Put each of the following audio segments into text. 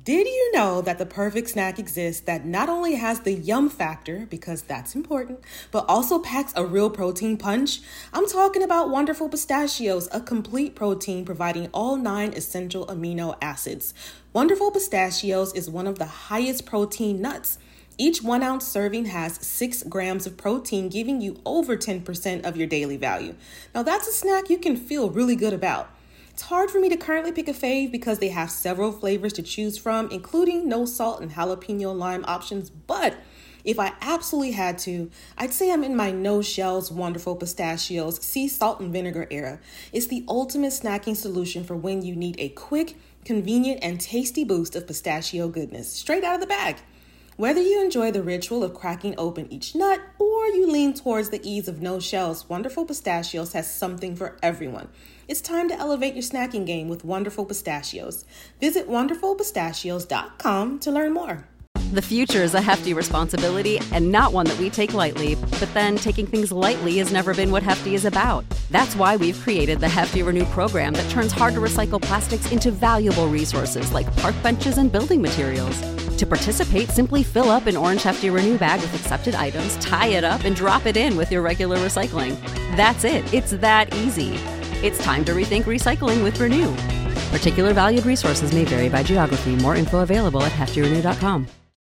Did you know that the perfect snack exists that not only has the yum factor, because that's important, but also packs a real protein punch? I'm talking about Wonderful Pistachios, a complete protein providing all 9 essential amino acids. Wonderful Pistachios is one of the highest protein nuts. Each 1 ounce serving has 6 grams of protein, giving you over 10% of your daily value. Now that's a snack you can feel really good about. It's hard for me to currently pick a fave because they have several flavors to choose from, including no salt and jalapeno lime options. But if I absolutely had to, I'd say I'm in my no shells Wonderful Pistachios sea salt and vinegar era. It's the ultimate snacking solution for when you need a quick, convenient, and tasty boost of pistachio goodness straight out of the bag. Whether you enjoy the ritual of cracking open each nut or you lean towards the ease of no shells, Wonderful Pistachios has something for everyone. It's time to elevate your snacking game with Wonderful Pistachios. Visit wonderfulpistachios.com to learn more. The future is a hefty responsibility and not one that we take lightly. But then taking things lightly has never been what Hefty is about. That's why we've created the Hefty Renew program that turns hard-to-recycle plastics into valuable resources like park benches and building materials. To participate, simply fill up an orange Hefty Renew bag with accepted items, tie it up, and drop it in with your regular recycling. That's it. It's that easy. It's time to rethink recycling with Renew. Particular valued resources may vary by geography. More info available at heftyrenew.com.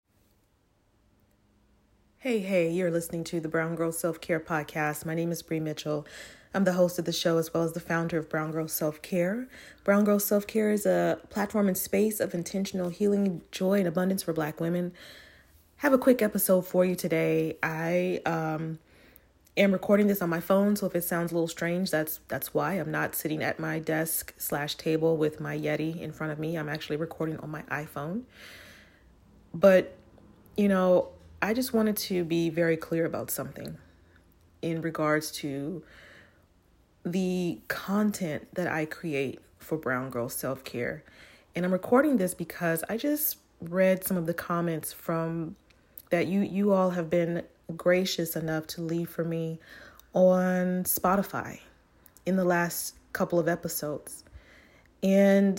Hey, you're listening to the Brown Girl Self-Care Podcast. My name is Bree Mitchell. I'm the host of the show as well as the founder of Brown Girl Self-Care. Brown Girl Self-Care is a platform and space of intentional healing, joy, and abundance for Black women. I have a quick episode for you today. I am recording this on my phone, so if it sounds a little strange, that's why. I'm not sitting at my desk/table with my Yeti in front of me. I'm actually recording on my iPhone. But, I just wanted to be very clear about something in regards to the content that I create for Brown Girl Self-Care. And I'm recording this because I just read some of the comments from that you all have been gracious enough to leave for me on Spotify in the last couple of episodes. And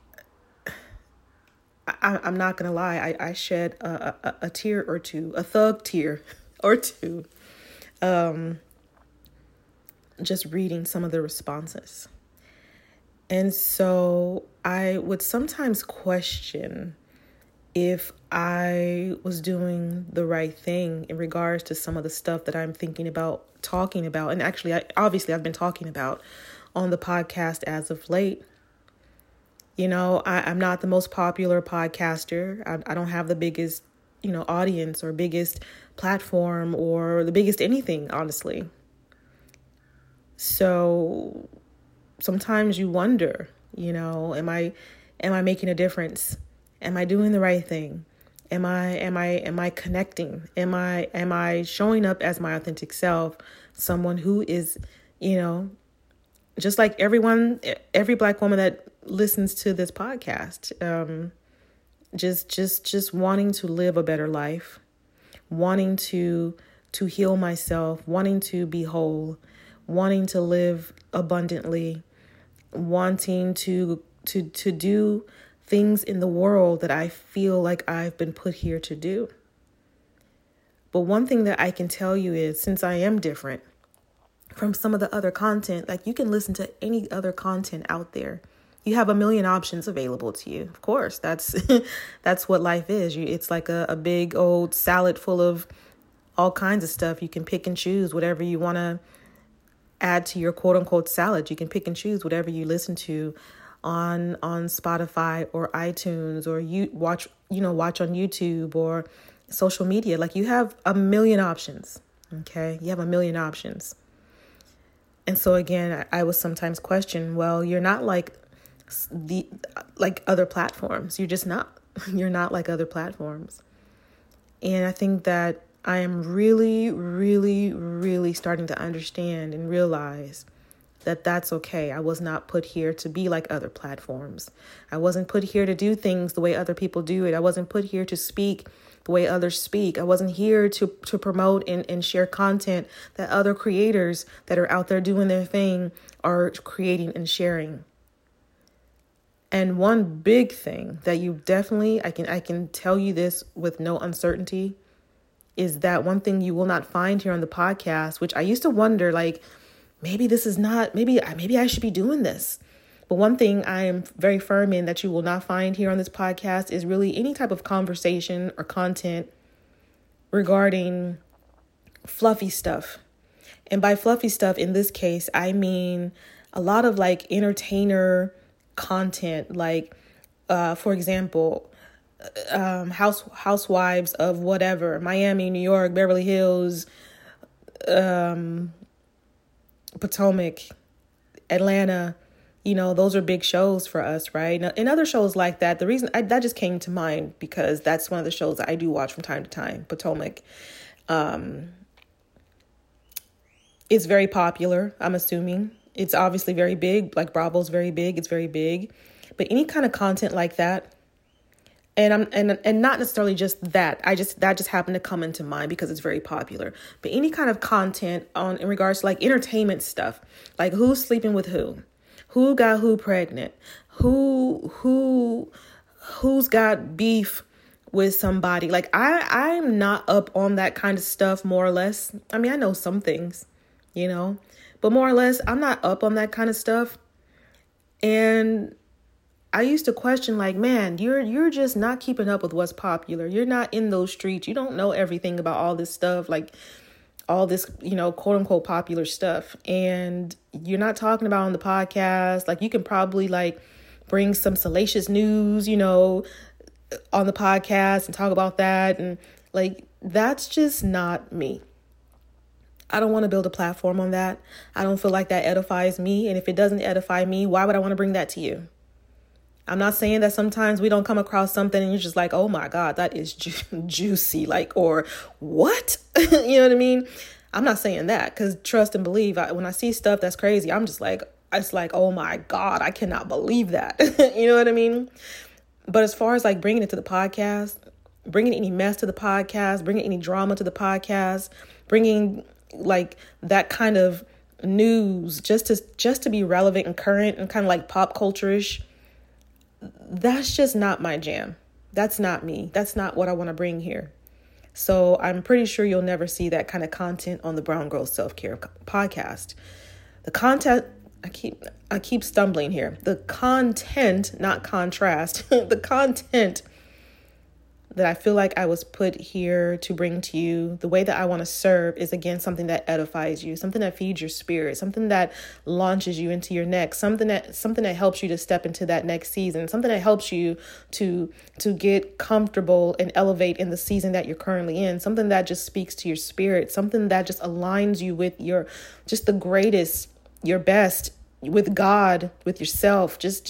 I'm not going to lie, I shed a tear or two, a thug tear or two, just reading some of the responses. And so I would sometimes question if I was doing the right thing in regards to some of the stuff that I'm thinking about talking about. And actually, I've been talking about on the podcast as of late. I'm not the most popular podcaster. I don't have the biggest, audience or biggest platform or the biggest anything, honestly. So sometimes you wonder, am I making a difference? Am I doing the right thing? Am I connecting? Am I showing up as my authentic self? Someone who is, just like every Black woman that listens to this podcast, just wanting to live a better life, wanting to heal myself, wanting to be whole, wanting to live abundantly, wanting to do things in the world that I feel like I've been put here to do. But one thing that I can tell you is, since I am different from some of the other content, like you can listen to any other content out there. You have a million options available to you. Of course, that's what life is. It's like a big old salad full of all kinds of stuff. You can pick and choose whatever you want to add to your quote unquote salad. You can pick and choose whatever you listen to on Spotify or iTunes, or you watch on YouTube or social media. Like, you have a million options. Okay. You have a million options. And so again, I was sometimes questioned, well, you're not like other platforms. You're just not. You're not like other platforms. And I think that I am really, really, really starting to understand and realize that that's okay. I was not put here to be like other platforms. I wasn't put here to do things the way other people do it. I wasn't put here to speak the way others speak. I wasn't here to promote and share content that other creators that are out there doing their thing are creating and sharing. And one big thing that you definitely, I can tell you this with no uncertainty, is that one thing you will not find here on the podcast, which I used to wonder, like, maybe I should be doing this. But one thing I am very firm in that you will not find here on this podcast is really any type of conversation or content regarding fluffy stuff. And by fluffy stuff, in this case, I mean a lot of like entertainer content, like, for example, housewives of whatever, Miami, New York, Beverly Hills, Potomac, Atlanta. Those are big shows for us, right? And other shows like that, the reason that just came to mind because that's one of the shows that I do watch from time to time, Potomac. It's very popular, I'm assuming. It's obviously very big, like Bravo's very big, it's very big. But any kind of content like that, and not necessarily just that, that just happened to come into mind because it's very popular. But any kind of content in regards to like entertainment stuff, like who's sleeping with who got who pregnant, who's got beef with somebody. Like I'm not up on that kind of stuff, more or less. I mean, I know some things, but more or less, I'm not up on that kind of stuff. And I used to question, like, man, you're just not keeping up with what's popular. You're not in those streets. You don't know everything about all this stuff, like all this, quote unquote popular stuff. And you're not talking about on the podcast. Like, you can probably like bring some salacious news, on the podcast and talk about that. And like, that's just not me. I don't want to build a platform on that. I don't feel like that edifies me. And if it doesn't edify me, why would I want to bring that to you? I'm not saying that sometimes we don't come across something and you're just like, oh my God, that is juicy. Like, or what? You know what I mean? I'm not saying that, because trust and believe, when I see stuff that's crazy, I'm just like, it's like, oh my God, I cannot believe that. You know what I mean? But as far as like bringing it to the podcast, bringing any mess to the podcast, bringing any drama to the podcast, bringing like that kind of news just to be relevant and current and kind of like pop culture-ish, that's just not my jam. That's not me. That's not what I want to bring here. So I'm pretty sure you'll never see that kind of content on the Brown Girl Self-Care podcast. The content, I keep stumbling here. The content, not contrast, the content that I feel like I was put here to bring to you, the way that I want to serve is, again, something that edifies you, something that feeds your spirit, something that launches you into your next, something that helps you to step into that next season, something that helps you to get comfortable and elevate in the season that you're currently in, something that just speaks to your spirit, something that just aligns you with just the greatest, your best, with God, with yourself, just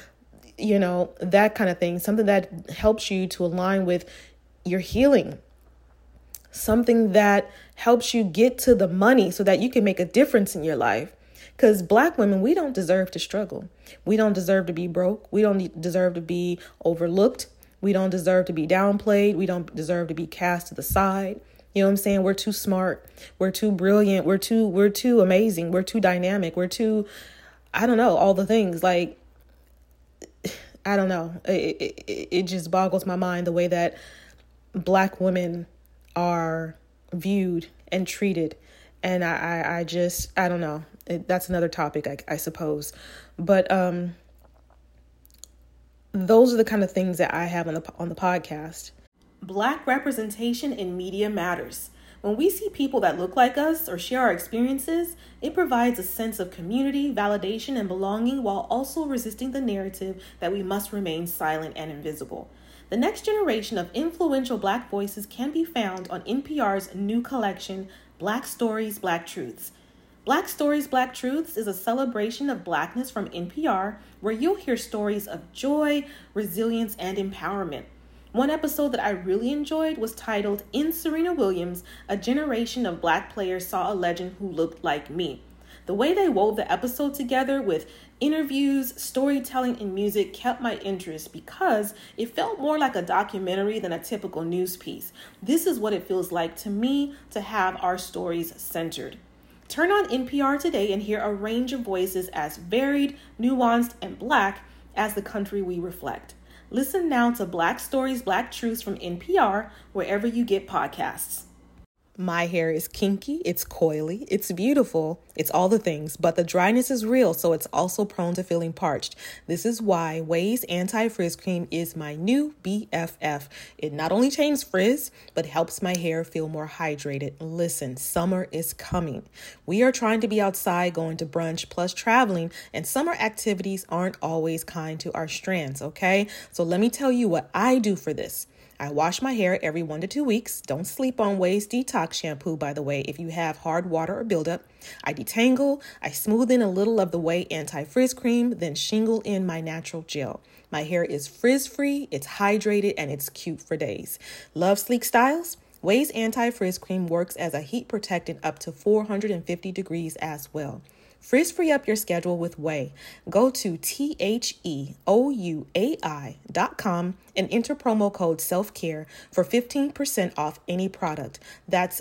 that kind of thing. Something that helps you to align with your healing. Something that helps you get to the money so that you can make a difference in your life. Because Black women, we don't deserve to struggle. We don't deserve to be broke. We don't deserve to be overlooked. We don't deserve to be downplayed. We don't deserve to be cast to the side. You know what I'm saying? We're too smart. We're too brilliant. We're too amazing. We're too dynamic. We're too, I don't know, all the things. Like, I don't know. It just boggles my mind the way that Black women are viewed and treated. And I don't know. That's another topic, I suppose. But those are the kind of things that I have on the podcast. Black representation in media matters. When we see people that look like us or share our experiences, it provides a sense of community, validation, and belonging, while also resisting the narrative that we must remain silent and invisible. The next generation of influential Black voices can be found on NPR's new collection, Black Stories, Black Truths. Black Stories, Black Truths is a celebration of Blackness from NPR, where you'll hear stories of joy, resilience, and empowerment. One episode that I really enjoyed was titled In Serena Williams, a generation of Black players saw a legend who looked like me. The way they wove the episode together with interviews, storytelling, and music kept my interest because it felt more like a documentary than a typical news piece. This is what it feels like to me to have our stories centered. Turn on NPR today and hear a range of voices as varied, nuanced, and Black as the country we reflect. Listen now to Black Stories, Black Truths from NPR, wherever you get podcasts. My hair is kinky, it's coily, it's beautiful, it's all the things, but the dryness is real, so it's also prone to feeling parched. This is why Ouai's Anti-Frizz Cream is my new BFF. It not only changes frizz, but helps my hair feel more hydrated. Listen, summer is coming. We are trying to be outside, going to brunch, plus traveling, and summer activities aren't always kind to our strands, okay? So let me tell you what I do for this. I wash my hair every 1 to 2 weeks. Don't sleep on Ouai's Detox Shampoo, by the way, if you have hard water or buildup. I detangle, I smooth in a little of the Ouai Anti-Frizz Cream, then shingle in my natural gel. My hair is frizz-free, it's hydrated, and it's cute for days. Love sleek styles? Ouai's Anti-Frizz Cream works as a heat protectant up to 450 degrees as well. Frizz-free up your schedule with Ouai. Go to THEOUAI.com and enter promo code SELFCARE for 15% off any product. That's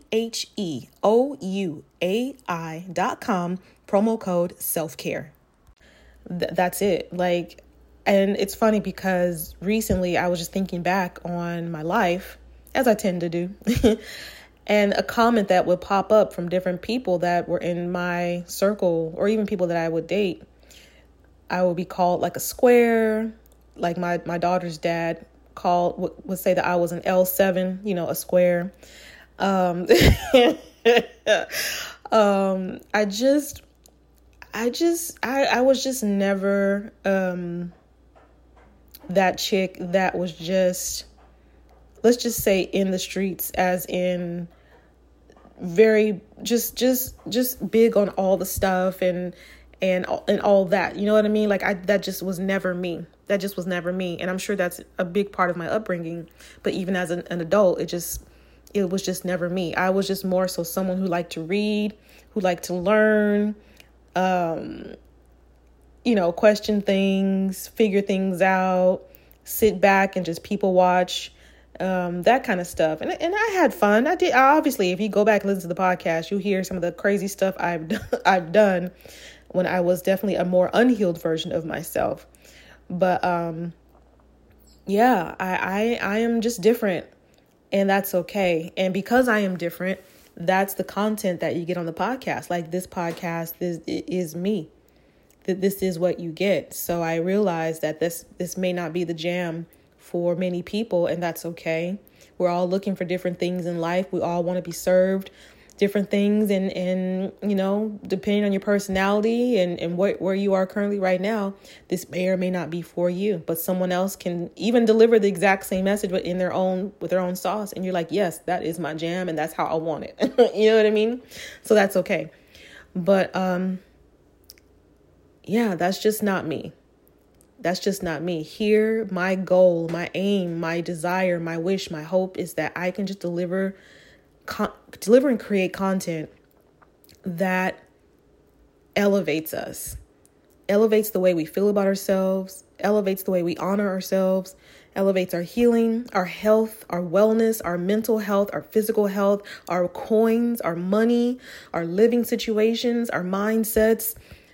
THEOUAI.com, promo code SELFCARE. That's it. And it's funny because recently I was just thinking back on my life, as I tend to do. And a comment that would pop up from different people that were in my circle, or even people that I would date, I would be called like a square. Like my daughter's dad would say that I was an L7, a square. I was just never that chick that was just, let's just say, in the streets, as in very just big on all the stuff and all that, you know what I mean? That just was never me. And I'm sure that's a big part of my upbringing. But even as an adult, it was just never me. I was just more so someone who liked to read, who liked to learn, question things, figure things out, sit back and just people watch. That kind of stuff. And I had fun. Obviously, if you go back and listen to the podcast, you'll hear some of the crazy stuff I've done when I was definitely a more unhealed version of myself. But, I am just different, and that's okay. And because I am different, that's the content that you get on the podcast. Like, this podcast is me. That this is what you get. So I realized that this may not be the jam for many people, and that's okay. We're all looking for different things in life. We all want to be served different things, and depending on your personality and where you are currently right now, this may or may not be for you. But someone else can even deliver the exact same message, but with their own sauce, and you're like, yes, that is my jam, and that's how I want it. You know what I mean? So that's okay. But that's just not me. That's just not me. Here, my goal, my aim, my desire, my wish, my hope is that I can just deliver and create content that elevates us, elevates the way we feel about ourselves, elevates the way we honor ourselves, elevates our healing, our health, our wellness, our mental health, our physical health, our coins, our money, our living situations, our mindsets,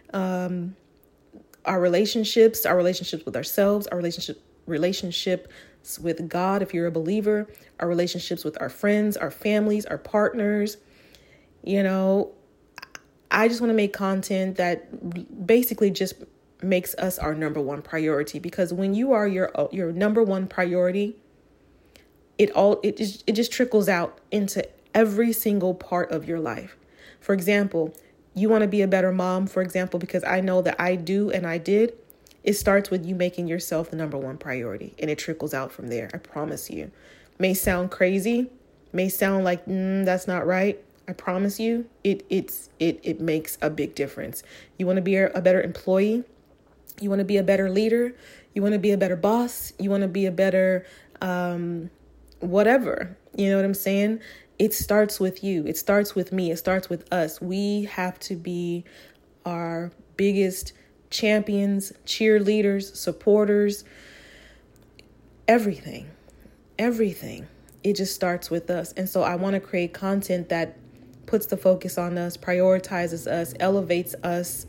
our relationships with ourselves, our relationships with God, if you're a believer, our relationships with our friends, our families, our partners. I just want to make content that basically just makes us our number one priority, because when you are your number one priority, it just trickles out into every single part of your life. For example, you want to be a better mom, for example, because I know that I do and I did. It starts with you making yourself the number one priority, and it trickles out from there. I promise you. May sound crazy, may sound like that's not right. I promise you, it makes a big difference. You want to be a better employee. You want to be a better leader. You want to be a better boss. You want to be a better whatever. You know what I'm saying? It starts with you. It starts with me. It starts with us. We have to be our biggest champions, cheerleaders, supporters, everything. It just starts with us. And so I want to create content that puts the focus on us, prioritizes us, elevates us,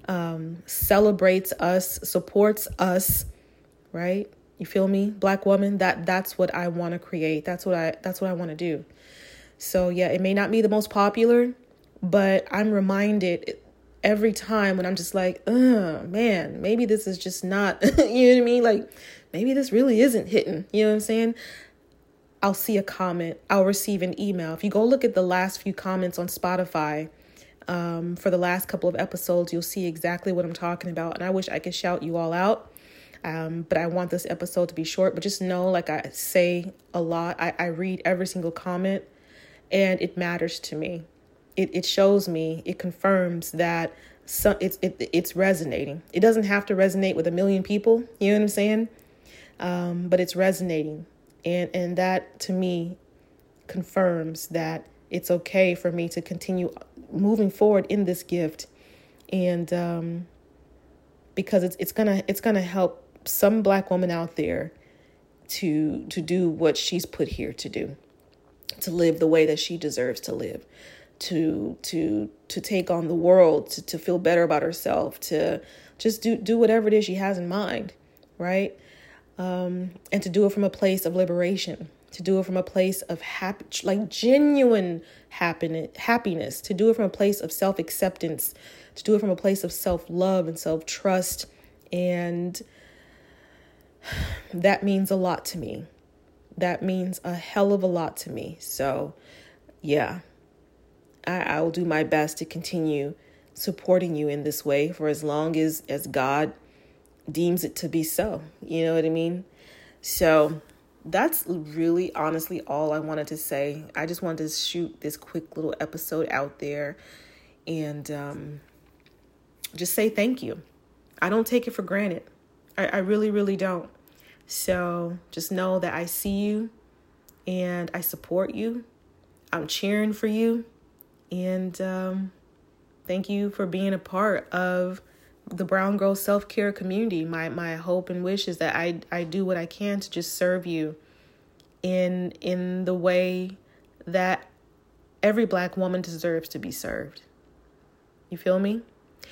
celebrates us, supports us, right? You feel me? Black woman, that's what I want to create. That's what I want to do. So yeah, it may not be the most popular, but I'm reminded every time when I'm just like, man, maybe this is just not, you know what I mean? Like, maybe this really isn't hitting, you know what I'm saying? I'll see a comment, I'll receive an email. If you go look at the last few comments on Spotify, for the last couple of episodes, you'll see exactly what I'm talking about. And I wish I could shout you all out. But I want this episode to be short, but just know, like I say a lot, I read every single comment and it matters to me. It shows me, it confirms that it's resonating. It doesn't have to resonate with a million people. You know what I'm saying? But it's resonating. And that to me confirms that it's okay for me to continue moving forward in this gift. And, because it's gonna help some Black woman out there to do what she's put here to do, to live the way that she deserves to live, to take on the world, to feel better about herself, to just do whatever it is she has in mind, right? And to do it from a place of liberation, to do it from a place of genuine happiness, to do it from a place of self-acceptance, to do it from a place of self-love and self-trust. And that means a lot to me. That means a hell of a lot to me. So yeah, I will do my best to continue supporting you in this way for as long as God deems it to be so. You know what I mean? So that's really honestly all I wanted to say. I just wanted to shoot this quick little episode out there and just say thank you. I don't take it for granted. I really, really don't. So just know that I see you and I support you. I'm cheering for you. And thank you for being a part of the Brown Girl Self-Care community. My hope and wish is that I do what I can to just serve you in the way that every Black woman deserves to be served. You feel me?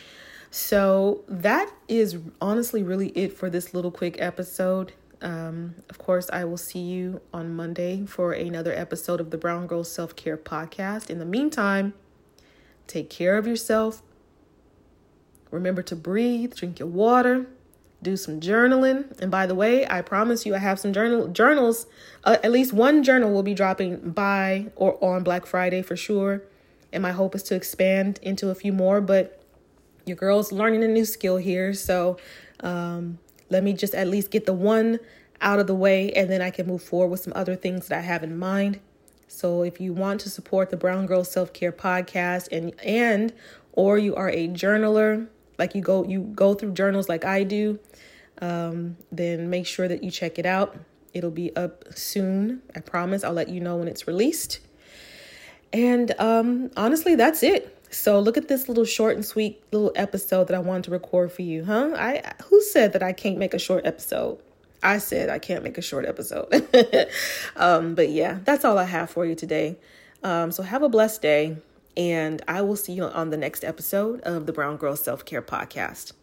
So that is honestly really it for this little quick episode. Of course, I will see you on Monday for another episode of the Brown Girl Self-Care podcast. In the meantime, take care of yourself. Remember to breathe, drink your water, do some journaling. And by the way, I promise you I have some journals. At least one journal will be dropping by or on Black Friday for sure. And my hope is to expand into a few more, but your girl's learning a new skill here. So let me just at least get the one out of the way, and then I can move forward with some other things that I have in mind. So if you want to support the Brown Girl Self-Care podcast and or you are a journaler, like you go through journals like I do, then make sure that you check it out. It'll be up soon. I promise. I'll let you know when it's released. And honestly, that's it. So look at this little short and sweet little episode that I wanted to record for you, huh? Who said that I can't make a short episode? I said I can't make a short episode. But yeah, that's all I have for you today. So have a blessed day, and I will see you on the next episode of the Brown Girl Self-Care podcast.